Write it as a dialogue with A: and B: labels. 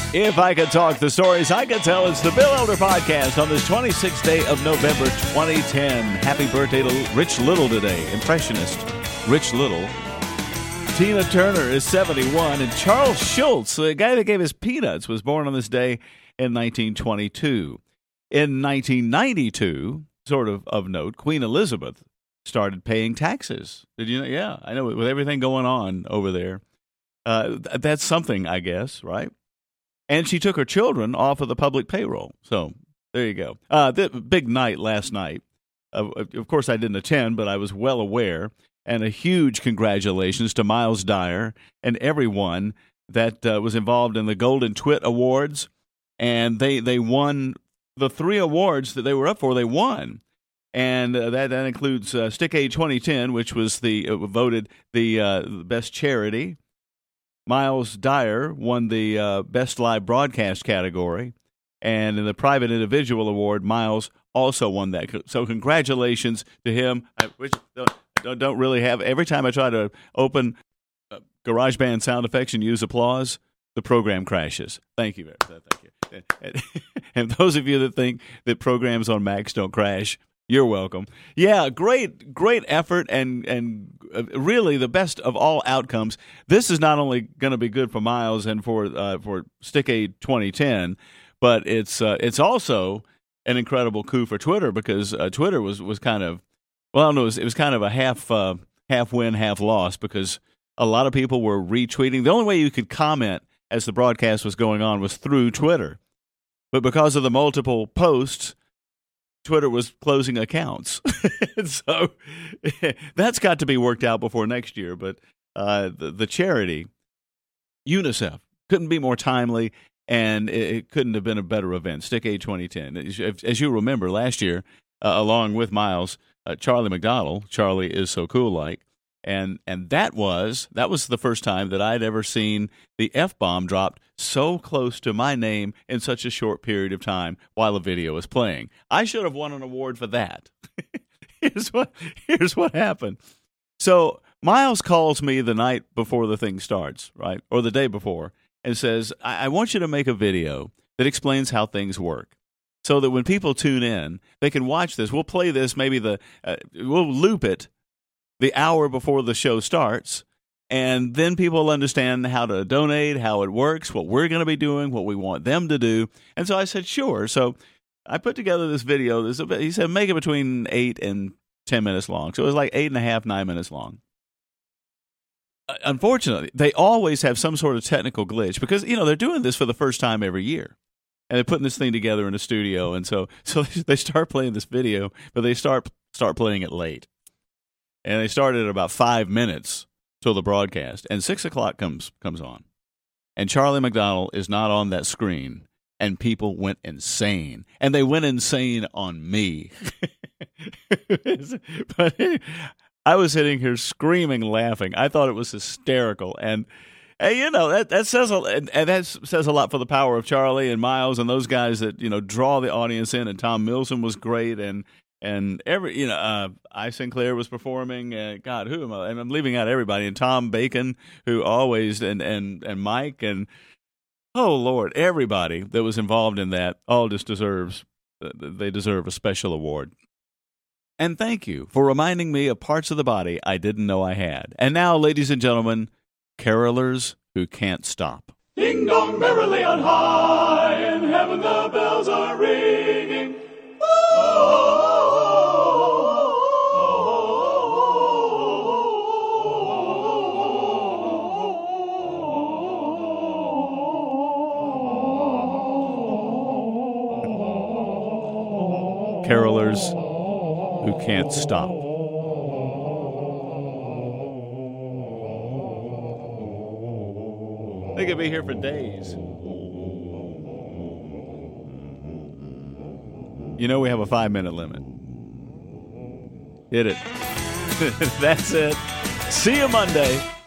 A: If I could talk the stories I could tell, it's the Bill Elder Podcast on this 26th day of November 2010. Happy birthday to Rich Little today, impressionist Rich Little. Tina Turner is 71, and Charles Schulz, the guy that gave us Peanuts, was born on this day in 1922. In 1992, sort of note, Queen Elizabeth started paying taxes. Did you know? Yeah, I know, with everything going on over there. That's something, I guess, right? And she took her children off of the public payroll. So there you go. The big night last night. Of course, I didn't attend, but I was well aware. And a huge congratulations to Miles Dyer and everyone that was involved in the Golden Twit Awards. And they won the 3 awards that they were up for. They won. And that includes Stick Aid 2010, which was voted the best charity. Miles Dyer won the Best Live Broadcast category, and in the Private Individual Award, Miles also won that. So congratulations to him. Which don't really have. Every time I try to open GarageBand sound effects and use applause, the program crashes. Thank you very much. Thank you. And those of you that think that programs on Macs don't crash, you're welcome. Yeah, great effort, and really the best of all outcomes. This is not only going to be good for Miles and for Stick Aid 2010, but it's also an incredible coup for Twitter, because Twitter was kind of, well, I don't know, it was kind of a half win, half loss, because a lot of people were retweeting. The only way you could comment as the broadcast was going on was through Twitter, but because of the multiple posts, Twitter was closing accounts. So that's got to be worked out before next year. But the charity, UNICEF, couldn't be more timely, and it couldn't have been a better event. Stick Aid 2010. As you remember, last year, along with Miles, Charlie McDonnell, Charlie Is So Cool Like, and that was the first time that I'd ever seen the F-bomb dropped so close to my name in such a short period of time while a video was playing. I should have won an award for that. Here's what happened. So Miles calls me the night before the thing starts, right, or the day before, and says, I want you to make a video that explains how things work, so that when people tune in, they can watch this. We'll play this, maybe we'll loop it the hour before the show starts, and then people understand how to donate, how it works, what we're going to be doing, what we want them to do. And so I said, sure. So I put together this video. He said, make it between 8 and 10 minutes long. So it was like 8.5, 9 minutes long. Unfortunately, they always have some sort of technical glitch, because, they're doing this for the first time every year. And they're putting this thing together in a studio. And so they start playing this video, but they start playing it late. And they started at about 5 minutes till the broadcast, and 6 o'clock comes on, and Charlie McDonnell is not on that screen, and people went insane, and they went insane on me. But I was sitting here screaming, laughing. I thought it was hysterical, and that says a lot for the power of Charlie and Miles and those guys that draw the audience in. And Tom Milson was great, and every, I Sinclair was performing. God, who am I? And I'm leaving out everybody. And Tom Bacon, who always, and Mike, and oh Lord, everybody that was involved in that all just deserve a special award. And thank you for reminding me of parts of the body I didn't know I had. And now, ladies and gentlemen, carolers who can't stop.
B: Ding dong merrily on high, in heaven the bells are ringing.
A: Carolers who can't stop. They could be here for days. We have a 5-minute limit. Hit it. That's it. See you Monday.